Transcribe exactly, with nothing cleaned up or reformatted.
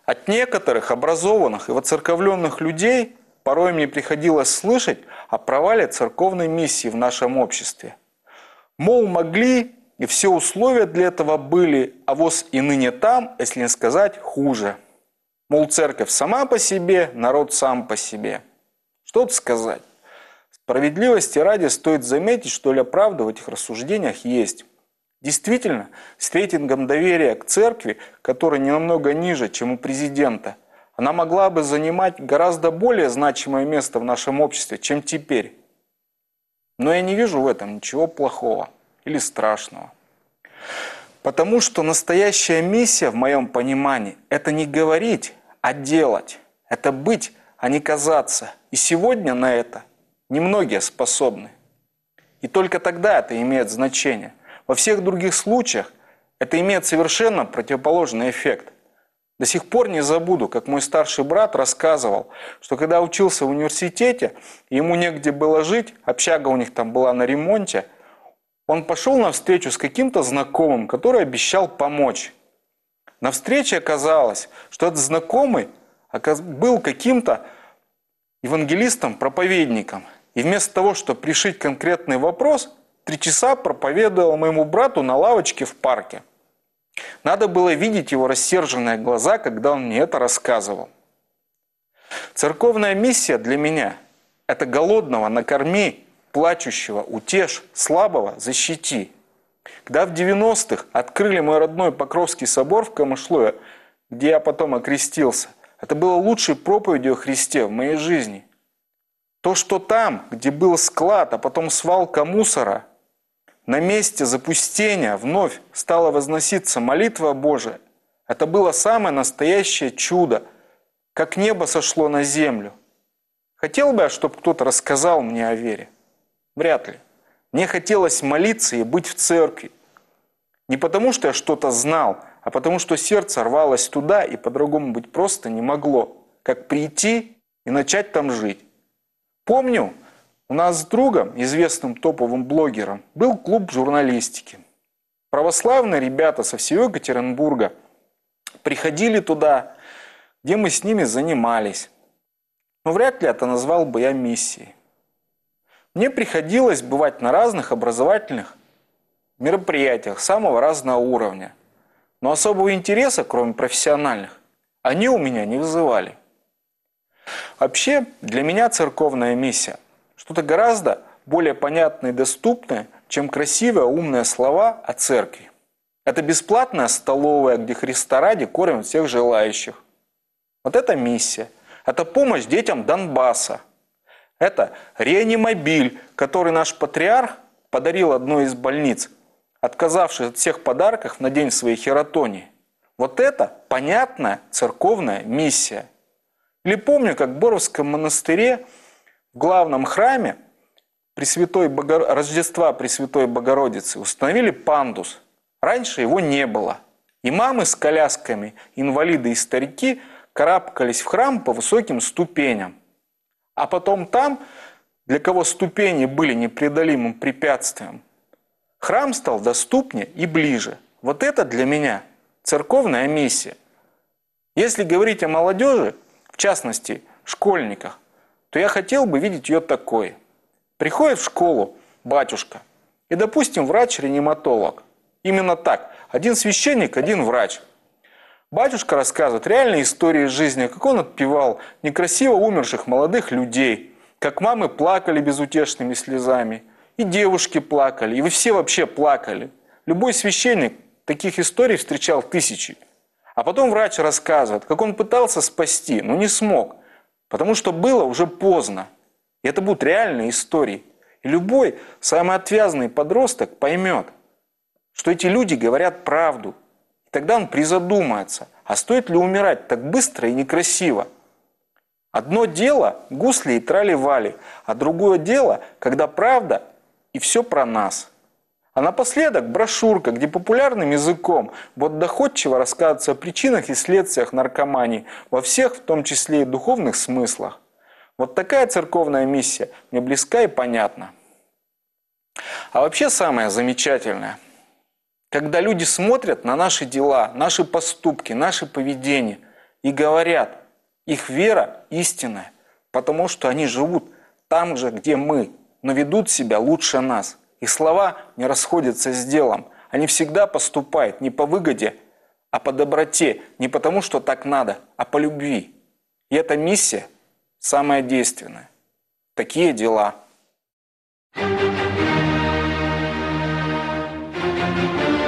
От некоторых образованных и воцерковленных людей порой мне приходилось слышать о провале церковной миссии в нашем обществе. Мол, могли, и все условия для этого были, а воз и ныне там, если не сказать, хуже. Мол, церковь сама по себе, народ сам по себе. Что тут сказать? Справедливости ради стоит заметить, что доля правды в этих рассуждениях есть. Действительно, с рейтингом доверия к церкви, который не намного ниже, чем у президента, она могла бы занимать гораздо более значимое место в нашем обществе, чем теперь. Но я не вижу в этом ничего плохого или страшного. Потому что настоящая миссия, в моем понимании, это не говорить, а делать. Это быть, а не казаться. И сегодня на это немногие способны. И только тогда это имеет значение. Во всех других случаях это имеет совершенно противоположный эффект. До сих пор не забуду, как мой старший брат рассказывал, что когда учился в университете, ему негде было жить, общага у них там была на ремонте, он пошел на встречу с каким-то знакомым, который обещал помочь. На встрече оказалось, что этот знакомый был каким-то евангелистом-проповедником. И вместо того, чтобы решить конкретный вопрос, три часа проповедовал моему брату на лавочке в парке. Надо было видеть его рассерженные глаза, когда он мне это рассказывал. Церковная миссия для меня – это голодного накорми, плачущего утешь, слабого защити. Когда в девяностых открыли мой родной Покровский собор в Камышлове, где я потом окрестился, это было лучшей проповедью о Христе в моей жизни. То, что там, где был склад, а потом свалка мусора, на месте запустения вновь стала возноситься молитва Божия, это было самое настоящее чудо, как небо сошло на землю. Хотел бы я, чтобы кто-то рассказал мне о вере? Вряд ли. Мне хотелось молиться и быть в церкви. Не потому, что я что-то знал, а потому, что сердце рвалось туда и по-другому быть просто не могло, как прийти и начать там жить. Помню, у нас с другом, известным топовым блогером, был клуб журналистики. Православные ребята со всего Екатеринбурга приходили туда, где мы с ними занимались. Но вряд ли это назвал бы я миссией. Мне приходилось бывать на разных образовательных мероприятиях самого разного уровня. Но особого интереса, кроме профессиональных, они у меня не вызывали. Вообще, для меня церковная миссия – что-то гораздо более понятное и доступное, чем красивые умные слова о церкви. Это бесплатная столовая, где Христа ради кормят всех желающих. Вот это миссия. Это помощь детям Донбасса. Это реанимобиль, который наш патриарх подарил одной из больниц, отказавшись от всех подарков на день своей хератонии. Вот это понятная церковная миссия. Или помню, как в Боровском монастыре в главном храме Пресвятой Богор... Рождества Пресвятой Богородицы установили пандус. Раньше его не было. И мамы с колясками, инвалиды и старики карабкались в храм по высоким ступеням. А потом там, для кого ступени были непреодолимым препятствием, храм стал доступнее и ближе. Вот это для меня церковная миссия. Если говорить о молодежи, в частности, школьниках, то я хотел бы видеть ее такой. Приходит в школу батюшка и, допустим, врач-реаниматолог. Именно так. Один священник, один врач. Батюшка рассказывает реальные истории жизни, как он отпевал некрасиво умерших молодых людей, как мамы плакали безутешными слезами, и девушки плакали, и вы все вообще плакали. Любой священник таких историй встречал тысячи. А потом врач рассказывает, как он пытался спасти, но не смог, потому что было уже поздно. И это будут реальные истории. И любой самый отвязный подросток поймет, что эти люди говорят правду. И тогда он призадумается, а стоит ли умирать так быстро и некрасиво? Одно дело – гусли и трали-вали, а другое дело, когда правда и все про нас. А напоследок брошюрка, где популярным языком вот доходчиво рассказывается о причинах и следствиях наркомании во всех, в том числе и духовных смыслах. Вот такая церковная миссия мне близка и понятна. А вообще самое замечательное, когда люди смотрят на наши дела, наши поступки, наше поведение и говорят, их вера истинная, потому что они живут там же, где мы, но ведут себя лучше нас. Их слова не расходятся с делом. Они всегда поступают не по выгоде, а по доброте, не потому, что так надо, а по любви. И эта миссия самая действенная. Такие дела. Thank you.